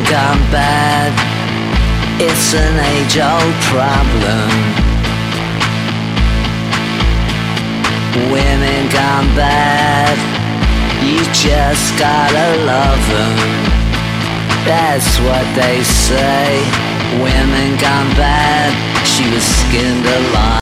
gone bad, it's an age-old problem. Women gone bad, you just gotta love them. That's what they say. Women gone bad, she was skinned alive.